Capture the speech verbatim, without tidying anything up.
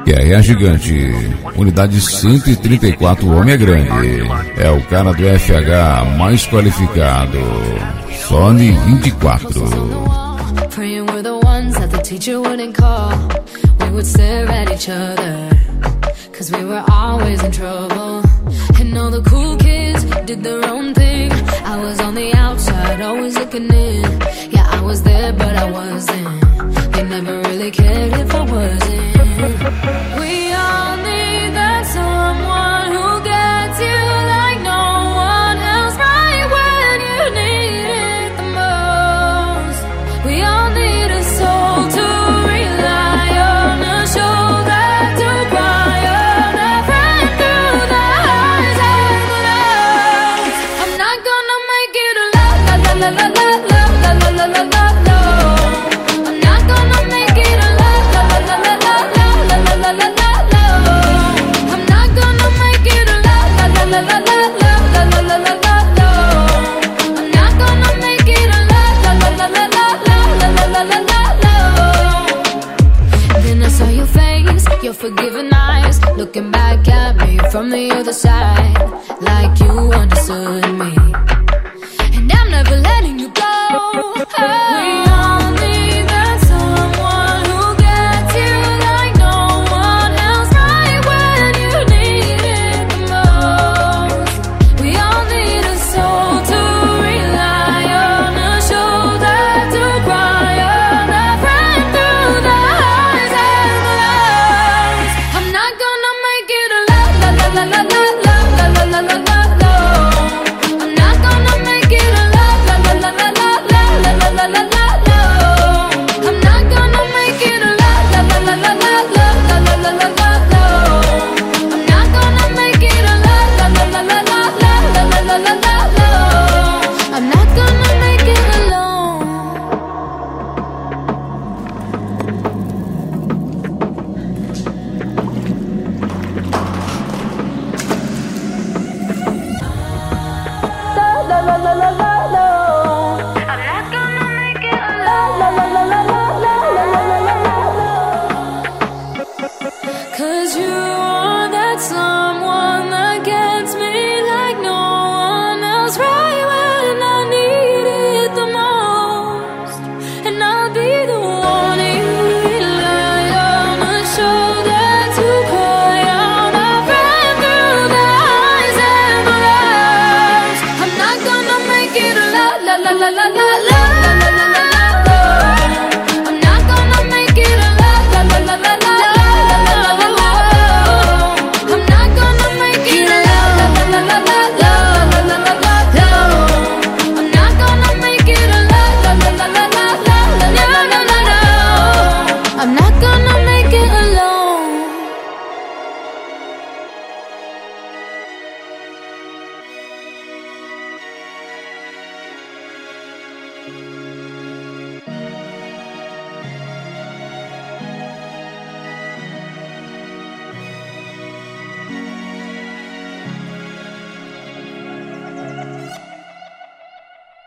Guerra Gigante, unidade cento e trinta e quatro, o homem é grande. É o cara do F H mais qualificado. Sony vinte e quatro. Praying we're the ones that the teacher wouldn't call. We would stare at each other, cause we were always in trouble. And all the cool kids did their own thing. I was on the outside, always looking in. Yeah, I was there, but I wasn't. They never really cared if I wasn't. We all need that someone who gets you like no one else, right when you need it the most. We all need a soul to rely on, a shoulder to cry on, a friend through the highs and the lows. I'm not gonna make it a la la la la la la la la la la la la. I'm not gonna make it a la la la la la la la la la la la. I'm not gonna make it a la la la la la la la la la la la la. I'm not gonna make it a la la la la la la la la la la la. Then I saw your face, your forgiving eyes, looking back at me from the other side, like you understood me. And I'm never letting you go. We all need that someone who gets you like no one else, right when you need it the most. We all need a soul to rely on, a shoulder to cry on, a friend through the highs and the lows. I'm not gonna make it a la la la la la la la la la la la la. I'm not gonna make it a la la la la la la la la la la la la. I'm not gonna make it a la la la la la la la la la la la la. I'm not gonna make it a la la la la la la la la la la la. I'm not gonna make it alone. La la la la la la. I'm not gonna make it alone. La la la la la la la la la la. Cause you are that someone that gets me like no one else, right when I need it the most. And I'll be the one you rely on, a shoulder to cry on, a friend through the highs and the lows. I'm not gonna make it a la la la la la la la la la la la. I'm not gonna make it a la la la la la la la la la la. I'm not gonna make it a la la la la la la la la la la la. I'm not gonna make it a la la la la la la la la la la la. I'm not gonna make it alone.